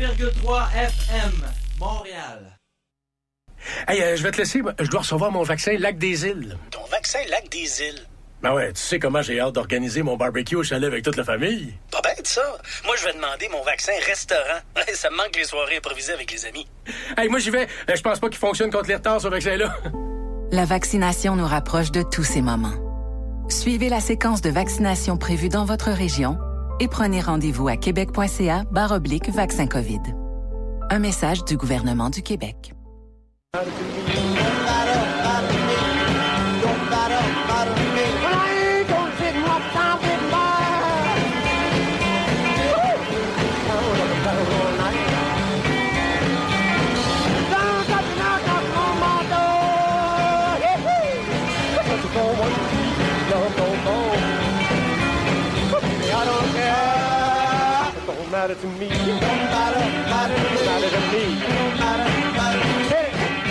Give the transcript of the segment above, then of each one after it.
89,3 FM, Montréal. Hey, je vais te laisser. Je dois recevoir mon vaccin Lac des Îles. Ton vaccin Lac des Îles? Ben ouais, tu sais comment j'ai hâte d'organiser mon barbecue au chalet avec toute la famille. Pas bête, ça. Moi, je vais demander mon vaccin restaurant. Ça me manque les soirées improvisées avec les amis. Hey, moi, j'y vais. Je pense pas qu'il fonctionne contre les retards, ce vaccin-là. La vaccination nous rapproche de tous ces moments. Suivez la séquence de vaccination prévue dans votre région et prenez rendez-vous à québec.ca/vaccin COVID. Un message du gouvernement du Québec. Matter to me. Don't matter to me. Hey.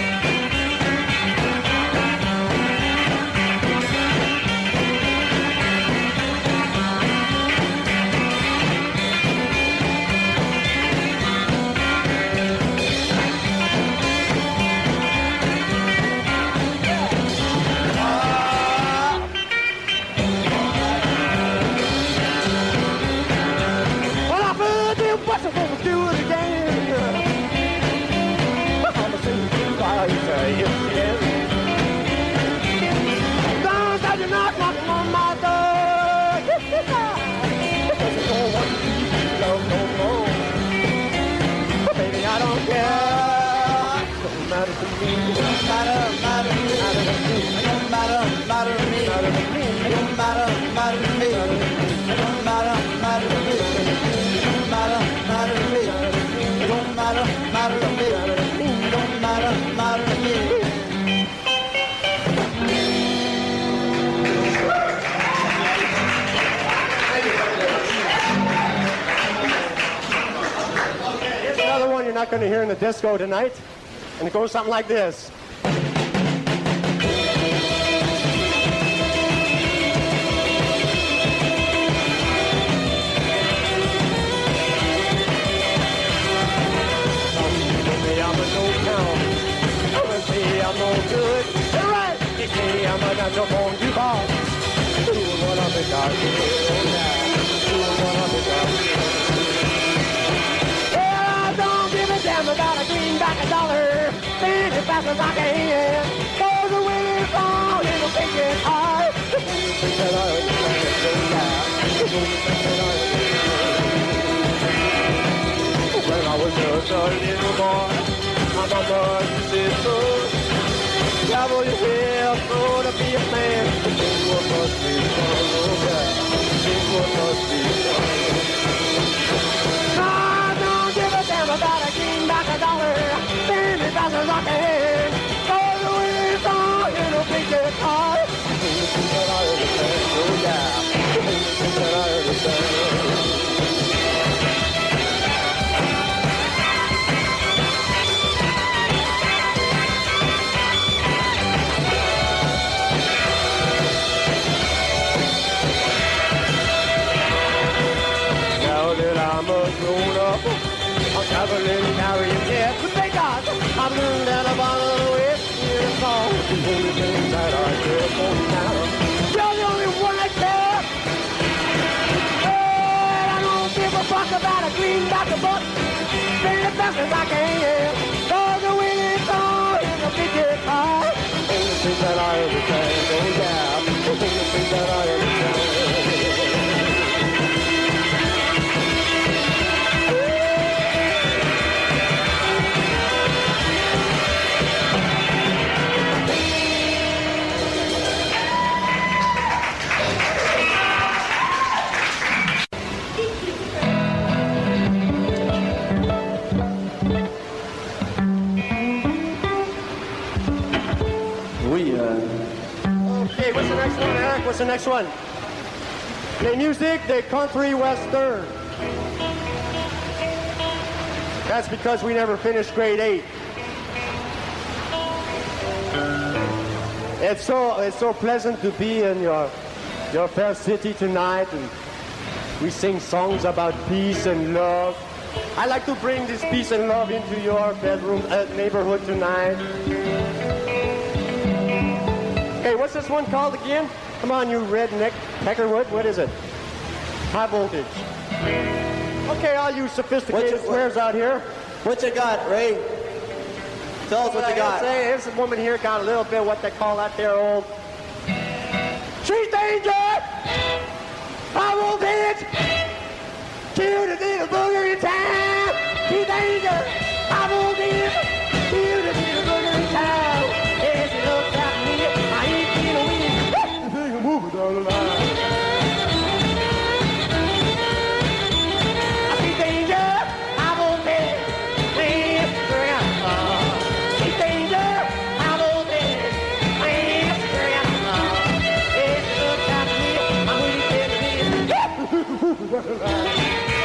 You're not going to hear in the disco tonight, and it goes something like this. Some people say I'm a no-count, others say I'm no good. They're right, they say I'm a natural born jukebox. Doing what I'm in dark, oh yeah, doing what I'm in dark. About a greenback $1, spend as fast as I can. For the winning song, it'll take it hard. The only thing that I understand, oh yeah, the only thing that I understand. When I was just a little boy, my mama said so. Travel your hill, so to be a man. Think what must be done, oh yeah, think what must be done. About a greenback $1, spend as fast as I can. For the winning song, it'll take it hard. The only thing that I understand, oh yeah, the only thing that I understand. Now that I'm a grown-up, I'm traveling, carrying jet, but thank God I've learned that about the way it's all the only thing that I care for now. You're the only one I care. And I don't give a fuck about a greenback or butt. Spend as fast as I can. For the winning song in a big guitar. The only thing that I understand, oh yeah, the only thing that I understand. Okay, what's the next one, Eric? What's the next one? Les musique des country western. That's because we never finished grade 8. It's so pleasant to be in your fair city tonight, and we sing songs about peace and love. I'd like to bring this peace and love into your bedroom neighborhood tonight. Okay, what's this one called again? Come on, you redneck Peckerwood. What is it? High voltage. Okay, all you sophisticated squares out here. What you got, Ray? Tell us what you got. Say, this woman here got a little bit what they call out there old street danger. High voltage. Kill the little booger in town. Street danger. High voltage. Kill the little booger in town. Yes, it looks like me. I ain't seen a win. Big movie down the line. Street danger. High voltage. Please, grandma. Street danger. High voltage. Please, grandma. Yes, it looks like me. I'm really telling you.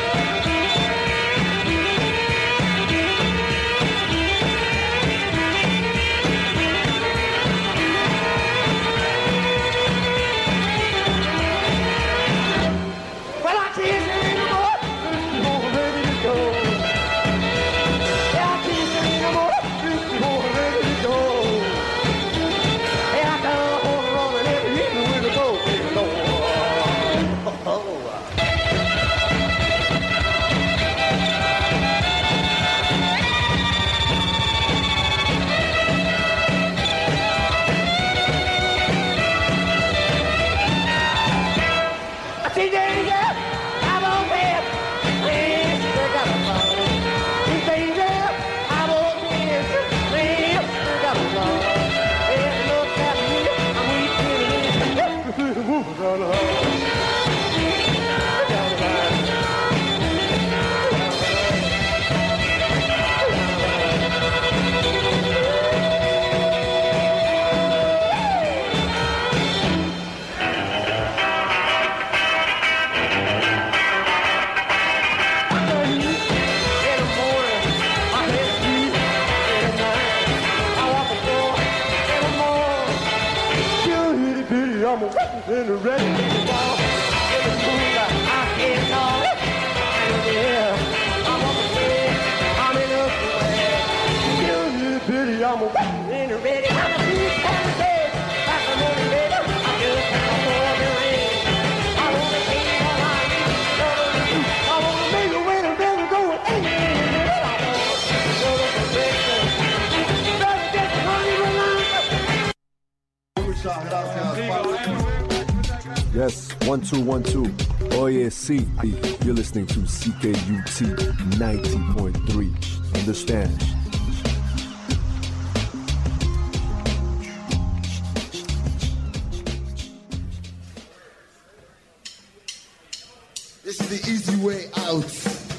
In the red in the wall, in the moonlight, I can't call it. And yeah, I'm on the bed, I'm in the bed. You little bitty, I'm in the red, I'm a piece of the bed. Like a little bit, I just can't afford the rain. I want to take it all I need. I want to make a way to never go with any minute. I want to go to the breakfast. Better get the honey around. Yes, 1 2 1 2. Oh yeah, C. You're listening to CKUT 90.3. Understand? This is the easy way out.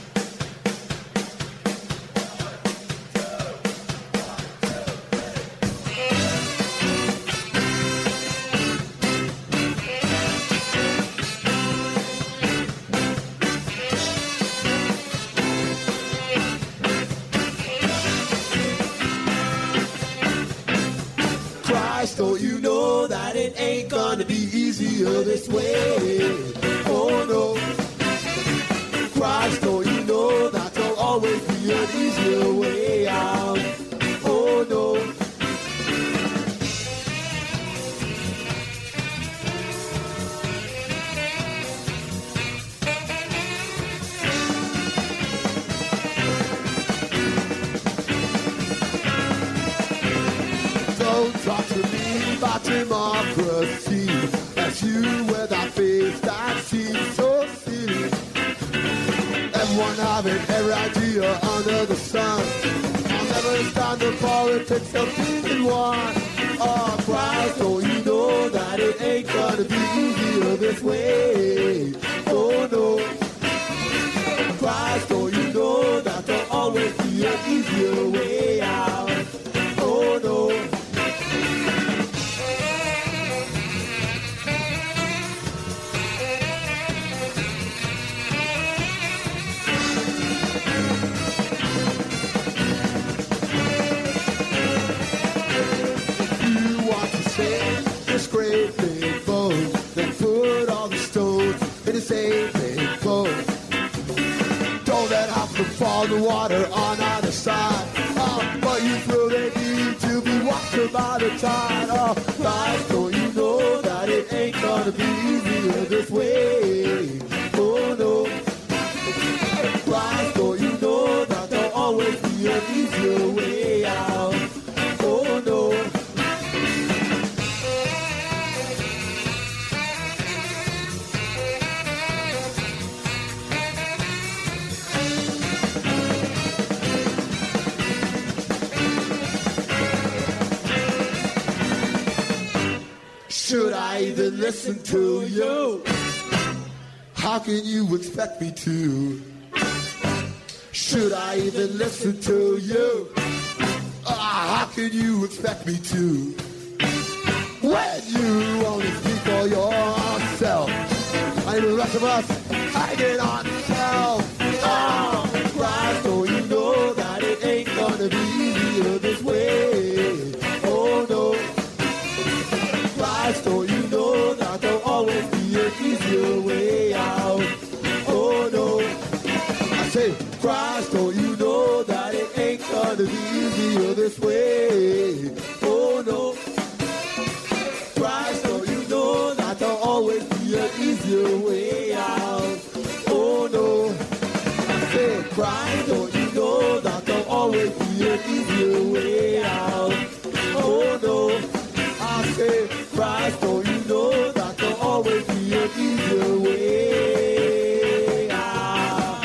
Don't you know that it ain't gonna be easier this way? Oh no. Christ, don't you know that there'll always be an easier way out? Oh no. Don't talk to me about democracy. That's you with that face that seems so silly. Everyone having every idea under the sun. I'll never stand the politics of being one. Oh Christ, don't you know that it ain't gonna be easier this way? Oh no. Christ, don't you know that there'll always be an easier way out? Oh no. This great big boat, then put all the stones in the same big boat. Don't let half the all the water on either side. But you feel they need to be washed by the tide. Guys, don't you know that it ain't gonna be easier this way? Oh no. Guys, don't you know that there'll always be an easier way out? Oh no. Should I even listen to you? How can you expect me to? Should I even listen to you? How can you expect me to? When you only speak for yourself, and the rest of us hanging on yourself. Christ, don't you know that it ain't gonna be easier this way? Oh no. Christ, don't you know that there'll always be an easier way out? Oh no. I say, Christ, don't you know that it ain't gonna be easier this way? Oh no. Christ, don't you know that there'll always be an easier way out? Oh no. I say, Christ, don't you know that there'll always be an easier way out? Oh no. I say, Christ, don't you know that there'll always be an easier way out?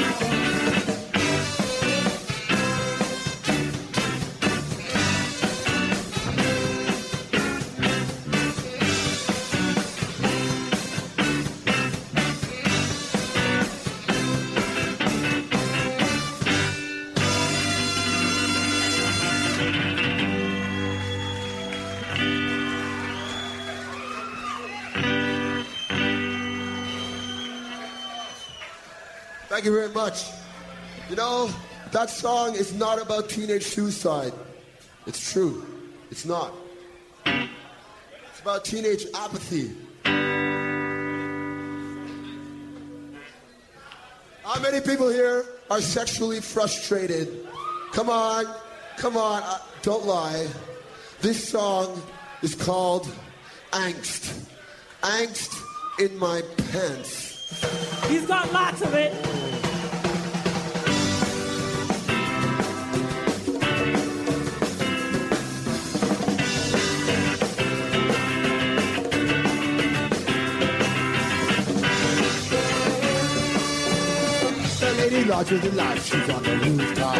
Thank you very much. You know, that song is not about teenage suicide. It's true. It's not. It's about teenage apathy. How many people here are sexually frustrated? Come on. Come on. Don't lie. This song is called Angst. Angst in my pants. He's got lots of it. The lady larger than life, she's on the rooftop.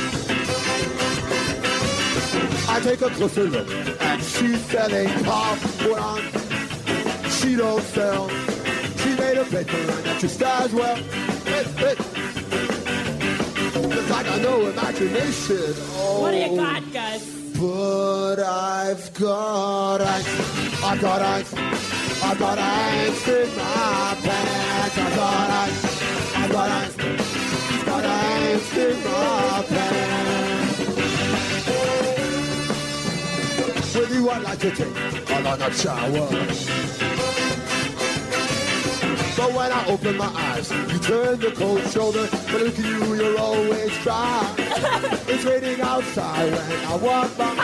I take a closer look, and she's selling popcorn. She don't sell. She made a paper and actress as well. It's like I know imagination. Oh, what do you got, Gus? But I've got angst. I've got angst. I've got angst in my pants. I've got angst. I've got angst. I've got angst in my pants. With you, I'd like to take a long shower. But when I open my eyes, you turn the cold shoulder. But look at you, you're always dry. It's raining outside when I walk by.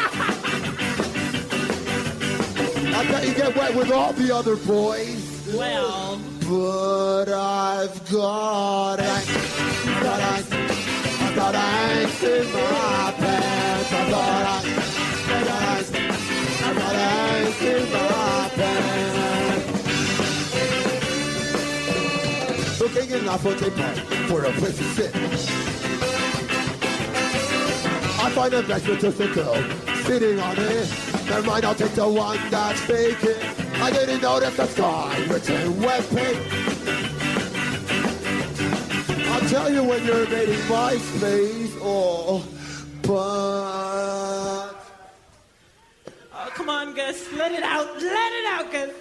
I bet you get wet with all the other boys. Well. But I've got angst. I've got angst. I've got angst in my pants. I've got angst. I've got angst. I've got angst in my pants. Looking in La Fontaine Park for a place to sit. I find a bench with just a girl sitting on it. Never mind, I'll take the one that's vacant. I didn't notice the sign written web paint. I'll tell you when you're invading my space. Oh, but... Oh, come on, Gus. Let it out. Let it out, Gus.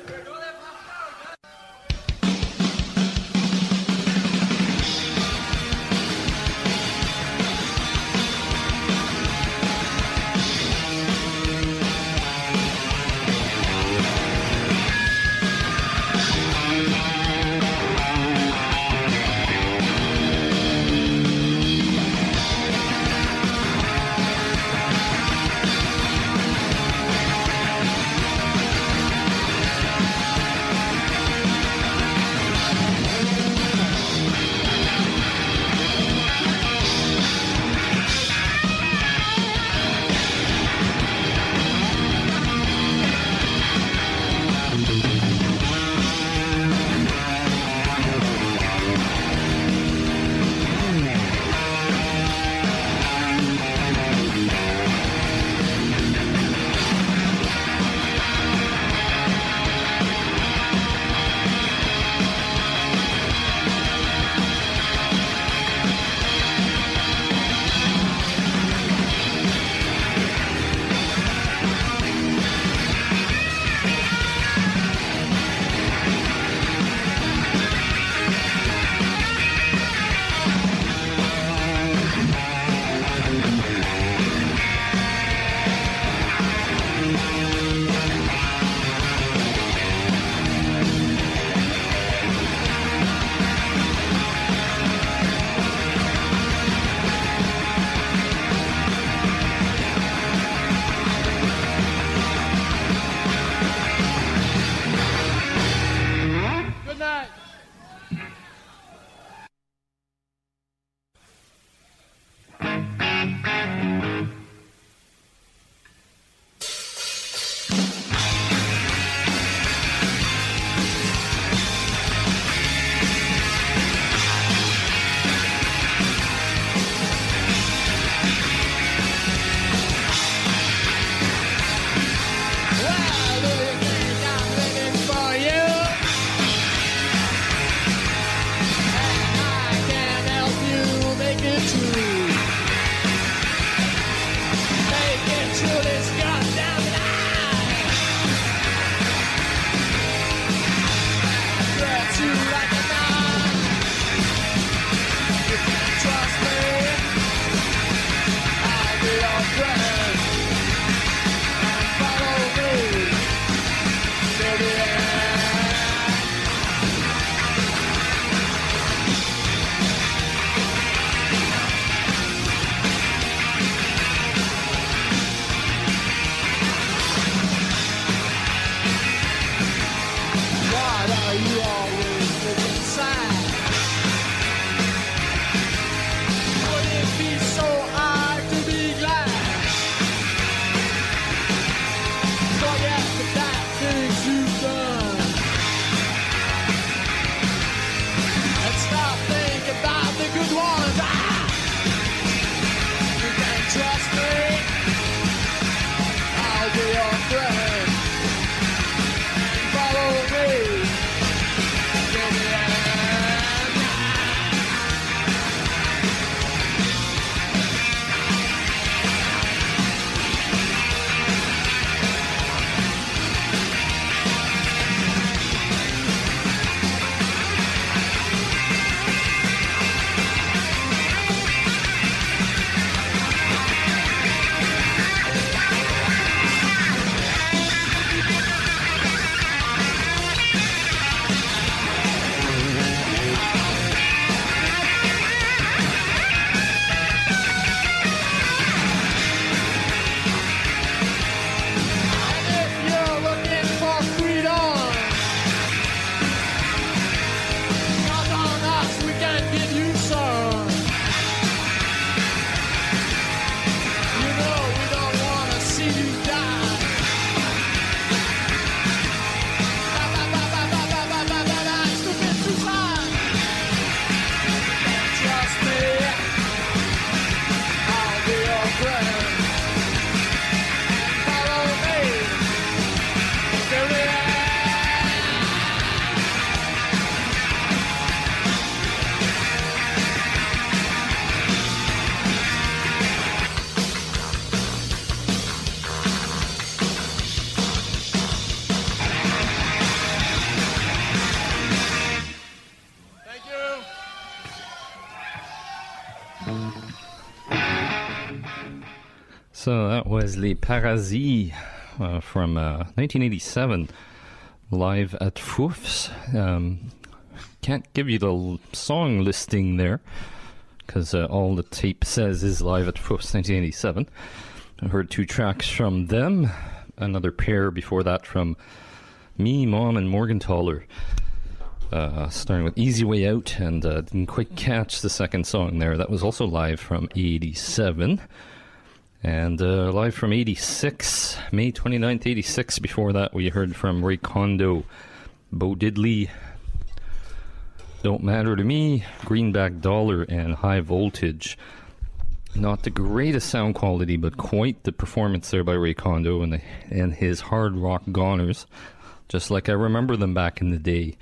So that was Les Parasites from 1987, live at Fouf's. Can't give you the song listing there, because all the tape says is live at Fouf's 1987. I heard 2 tracks from them, another pair before that from Me, Mom, and Morgenthaler. Starting with Easy Way Out, and didn't quite catch the second song there. That was also live from 87. And live from 86, May 29th, 86. Before that, we heard from Ray Kondo, Bo Diddley, Don't Matter to Me, Greenback Dollar, and High Voltage. Not the greatest sound quality, but quite the performance there by Ray Kondo and his hard rock goners, just like I remember them back in the day.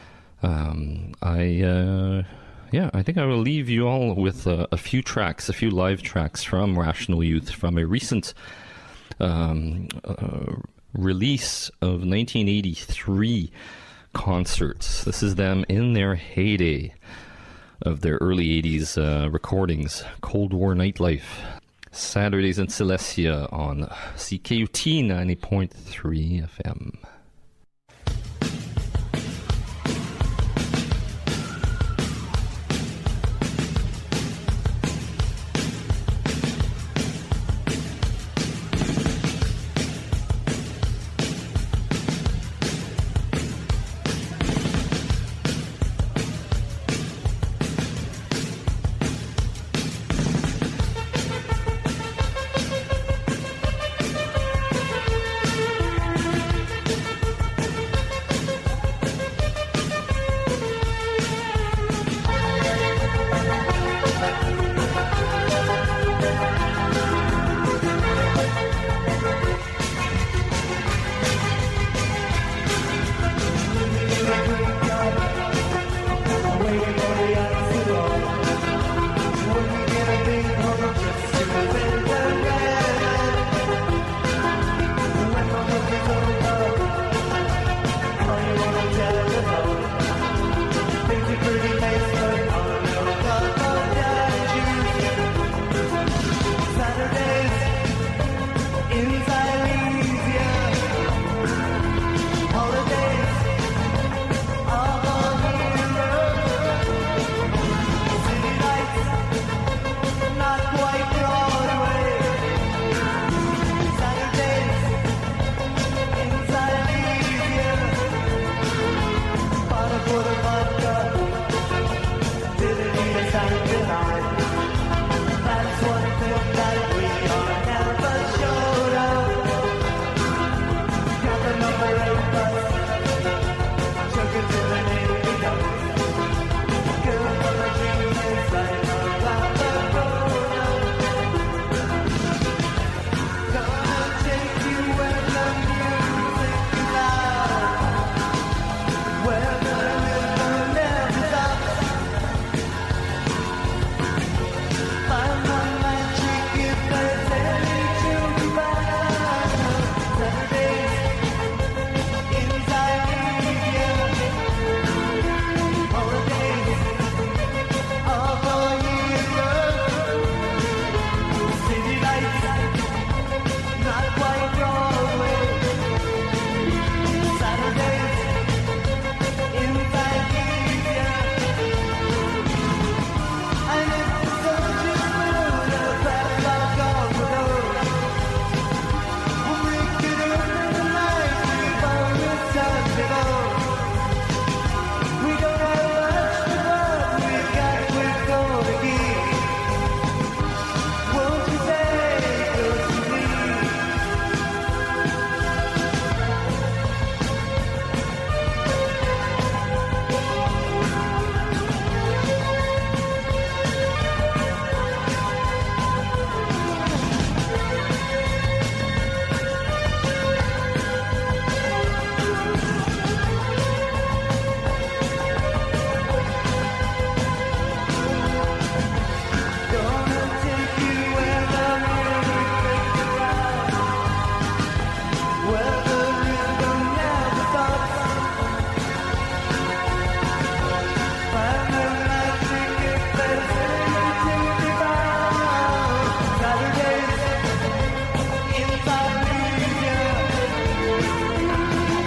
I think I will leave you all with a few live tracks from Rational Youth from a recent release of 1983 concerts. This is them in their heyday of their early 80s recordings. Cold War Nightlife, Saturdays in Silesia on CKUT 90.3 FM.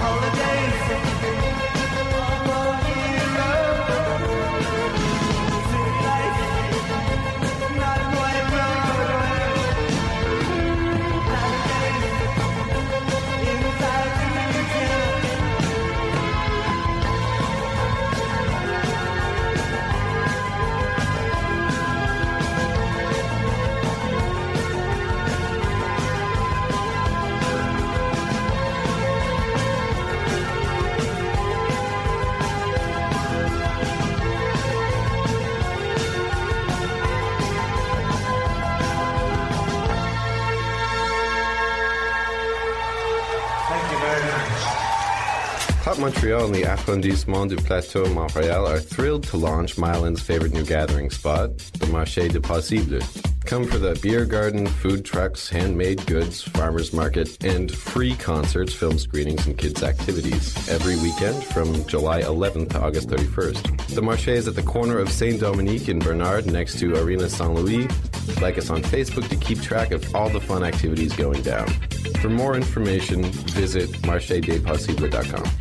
Pop Montreal and the Arrondissement du Plateau, Montreal are thrilled to launch Mylan's favorite new gathering spot, the Marché des Possibles. Come for the beer garden, food trucks, handmade goods, farmers market, and free concerts, film screenings, and kids' activities every weekend from July 11th to August 31st. The Marché is at the corner of Saint-Dominique in Bernard next to Arena Saint-Louis. Like us on Facebook to keep track of all the fun activities going down. For more information, visit marchédespossibles.com.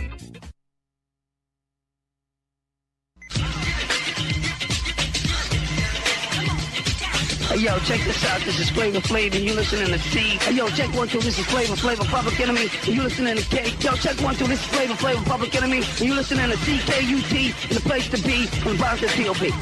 Hey, yo, check this out. This is Flavor Flav, and you listening to C. Hey, yo, check 1, 2. This is Flavor Flav, Public Enemy, and you listening to K. Yo, check 1, 2. This is Flavor Flav, Public Enemy, and you listening to CKUT, and the place to be, from Boston T.O.P.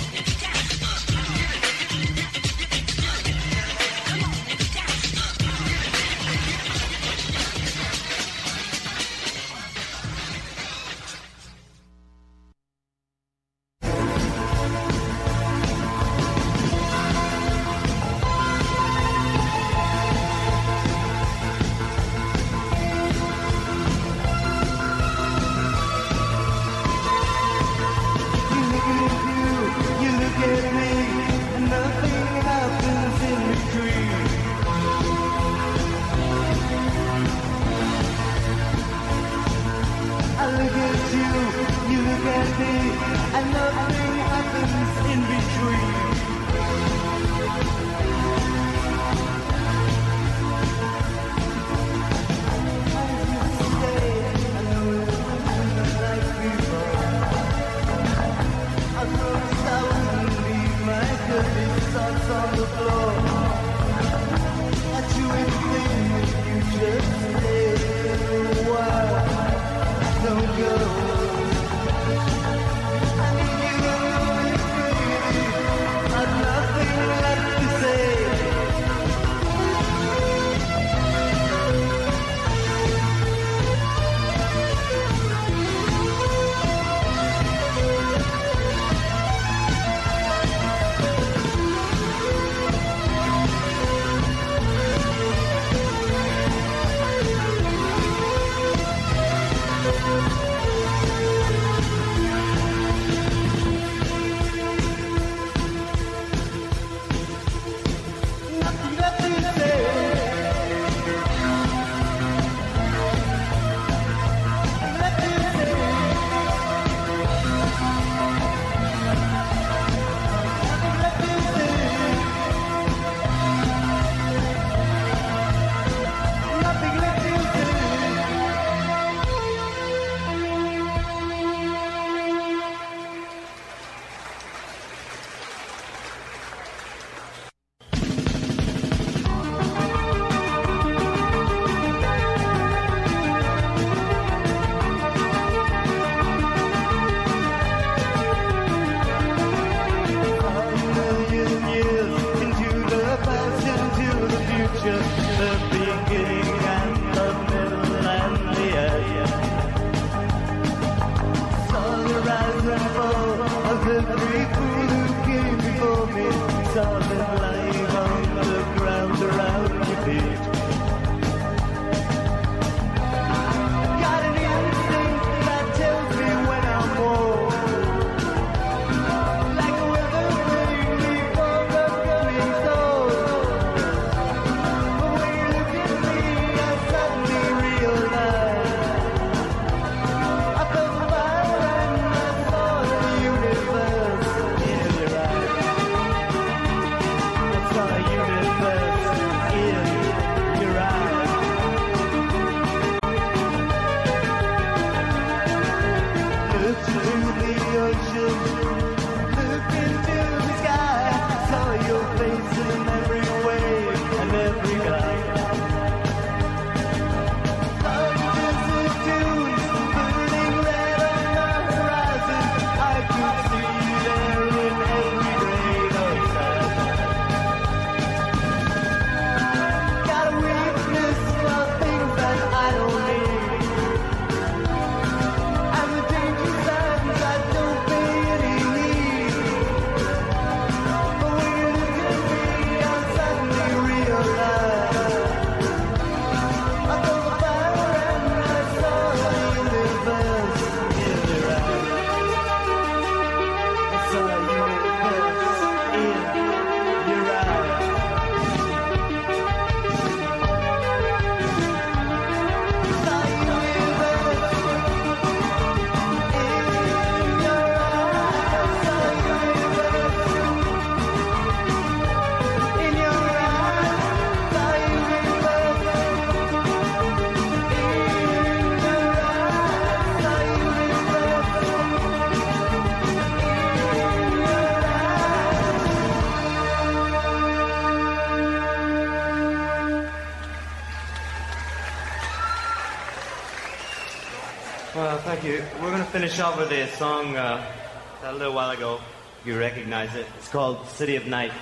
Well, thank you. We're going to finish off with a song a little while ago. You recognize it. It's called City of Night.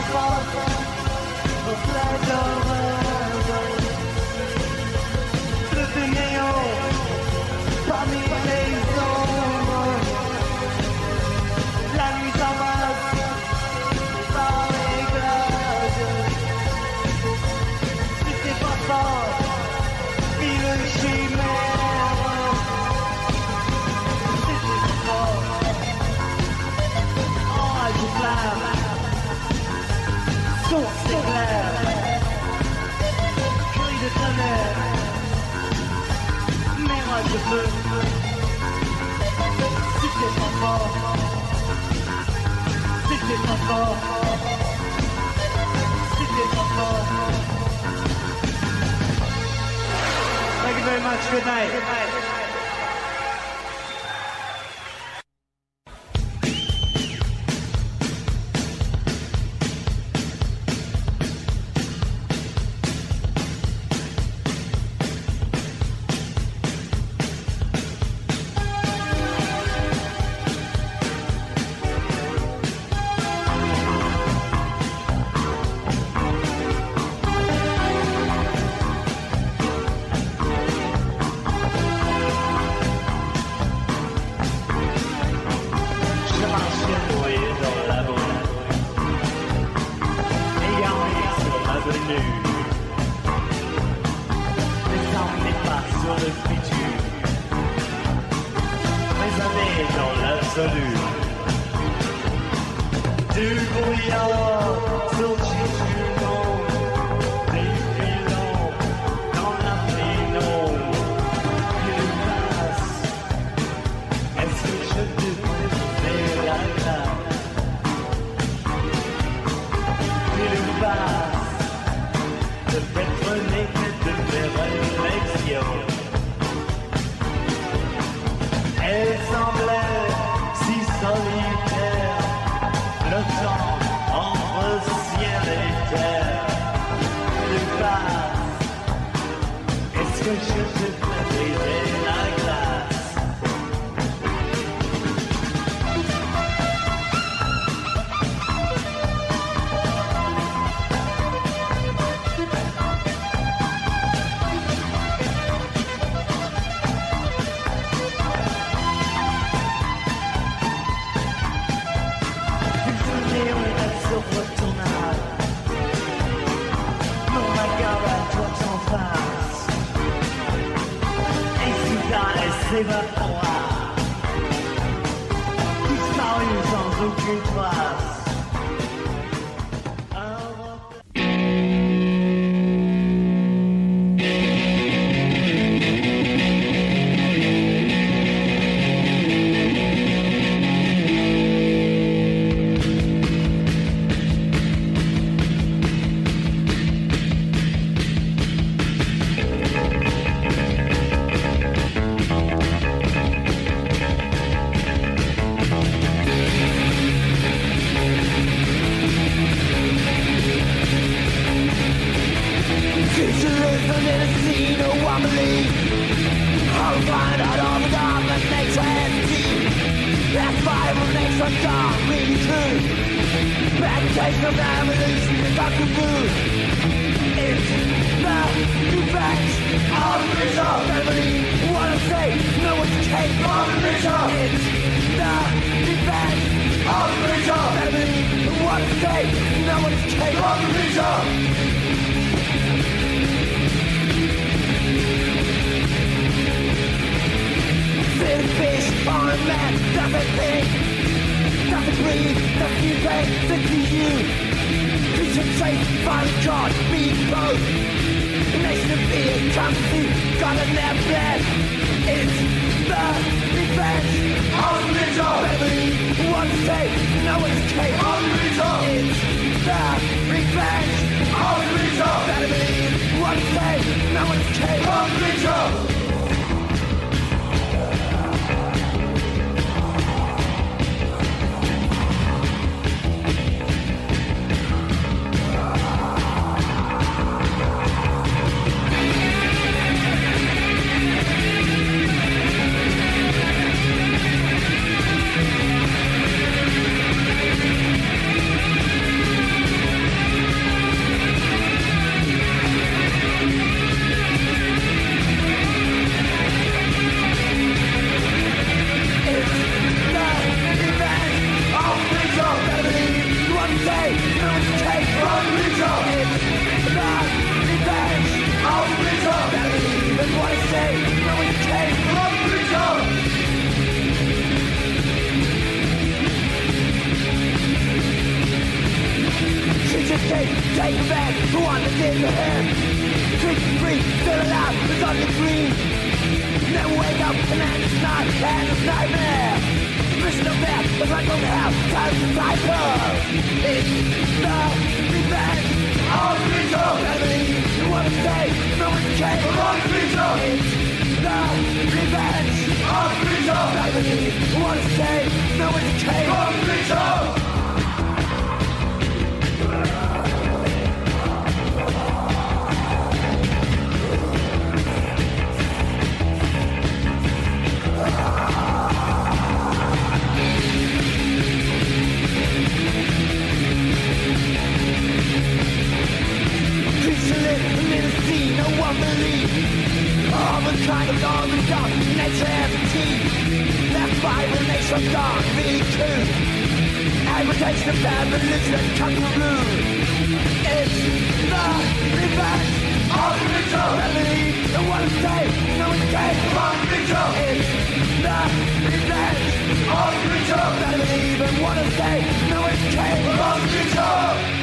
Thank you very much. Good night. Good night. Take it back, who wants to get your hand? Treat you free, still alive, it's on your dream. Never wake up, and then it's not, and it's nightmare. Mission of death, it's like on the house, time to cycle. It's the revenge of the creature. I believe you want to stay, no one can of the creature. It's the revenge of the creature. I believe you want to stay, no one can of the creature. No one believes all the kind of all the dark nature has a teeth. Left by the nation dark, really true. Agitation of revolution, kangaroo. It's the revenge of the creature. I believe the one day, no escape from the creature. It's the revenge of the creature. I believe in one day, no escape from the creature.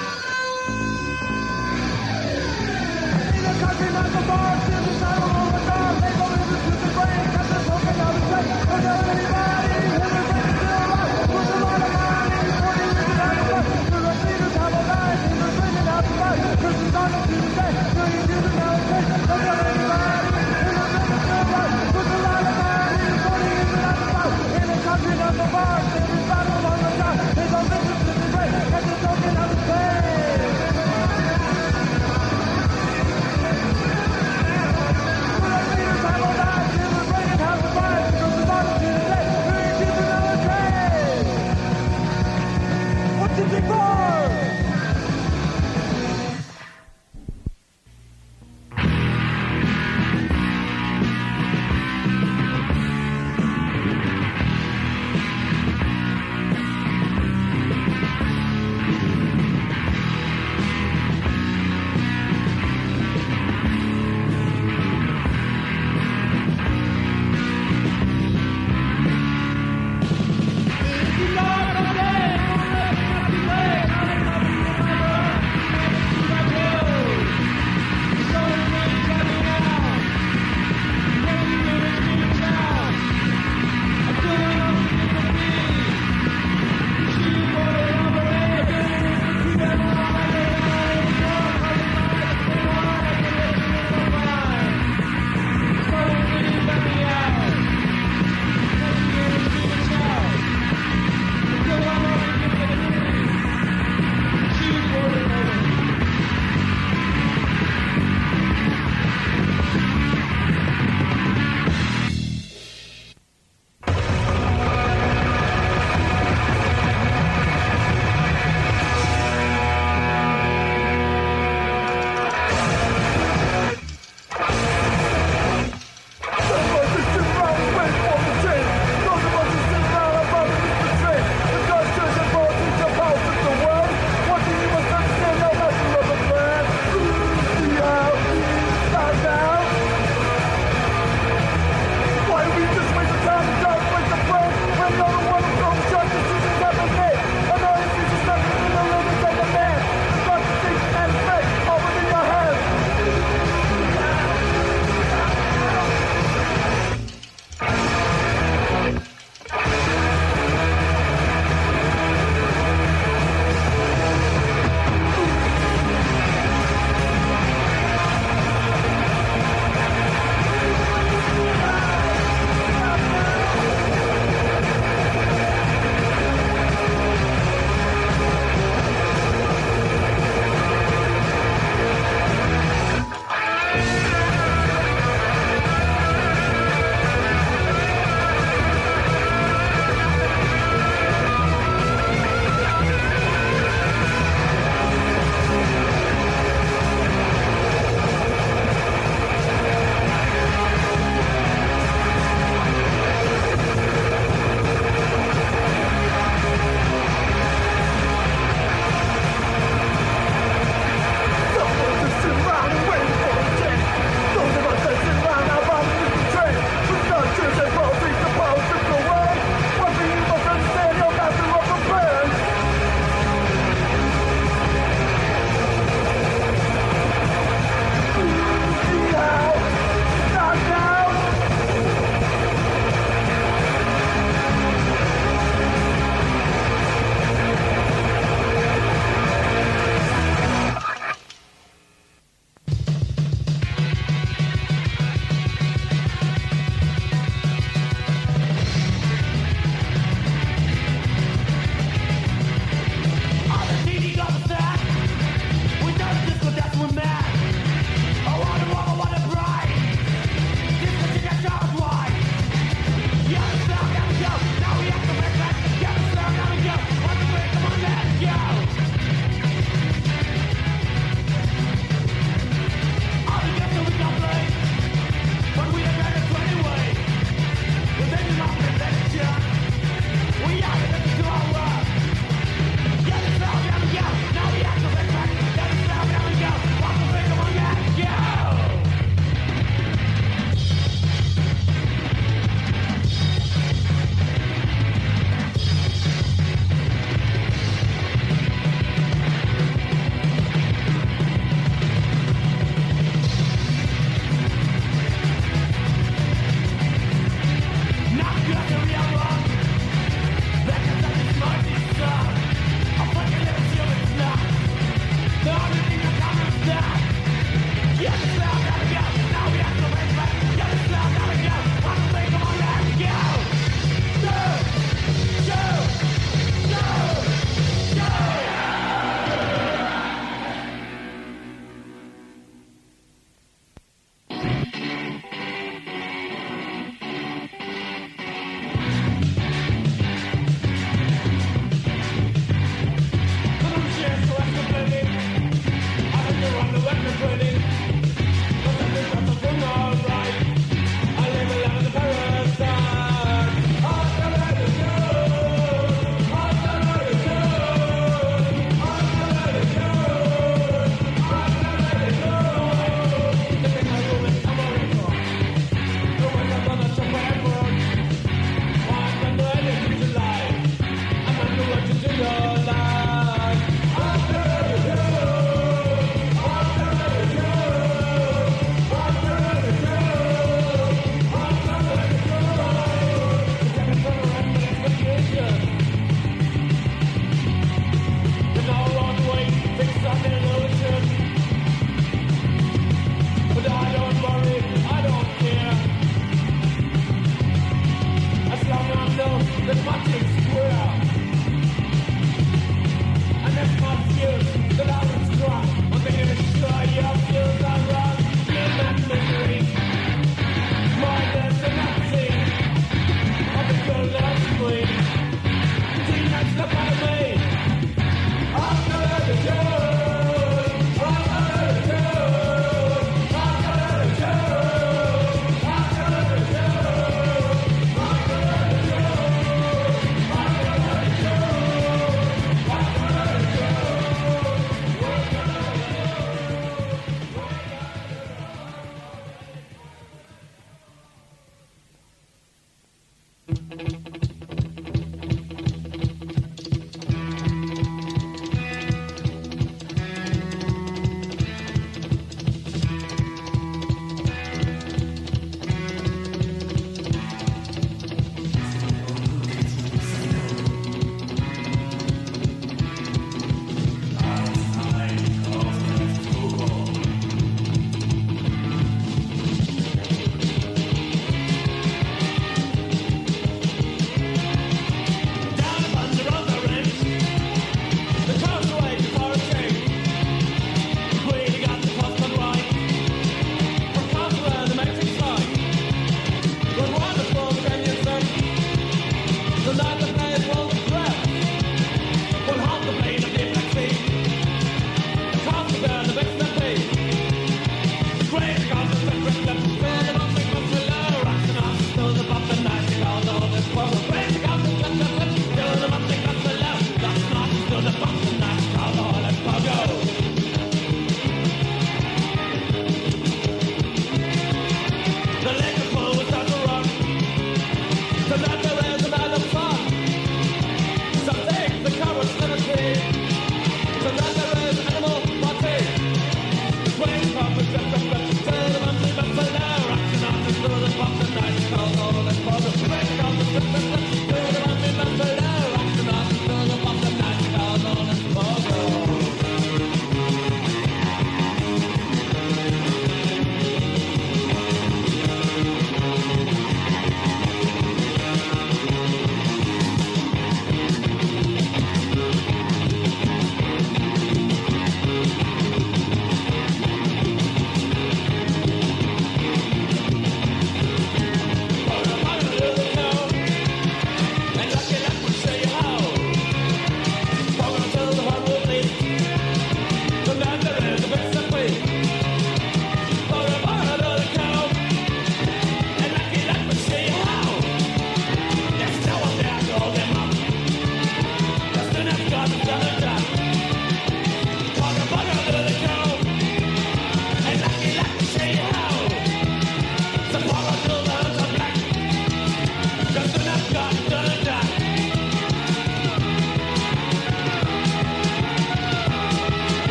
Country, not the bar,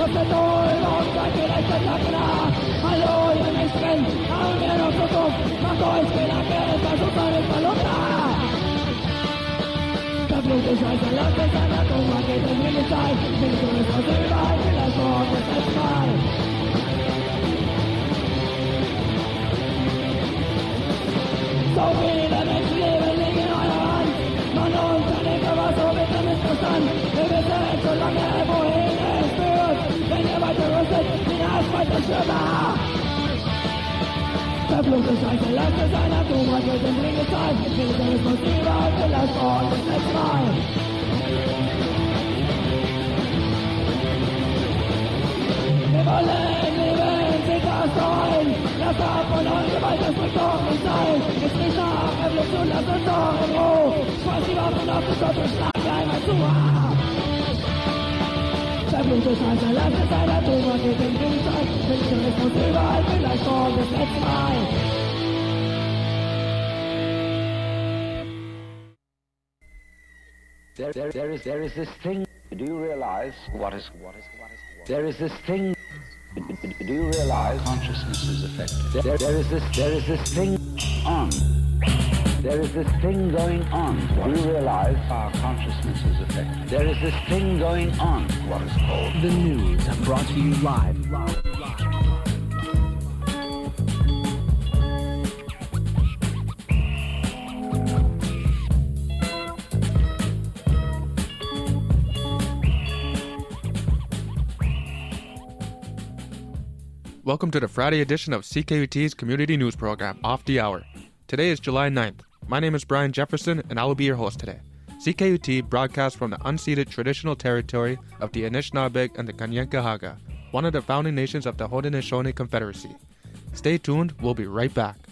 There is this thing. Do you realize what is? There is this thing. Do you realize consciousness is affected? There is this thing on. There is this thing going on. Do you realize our consciousness is affected? There is this thing going on. What is called the news, brought to you live. Welcome to the Friday edition of CKUT's community news program, Off the Hour. Today is July 9th. My name is Brian Jefferson, and I will be your host today. CKUT broadcasts from the unceded traditional territory of the Anishinaabeg and the Kanien'kehá:ka, one of the founding nations of the Haudenosaunee Confederacy. Stay tuned, we'll be right back.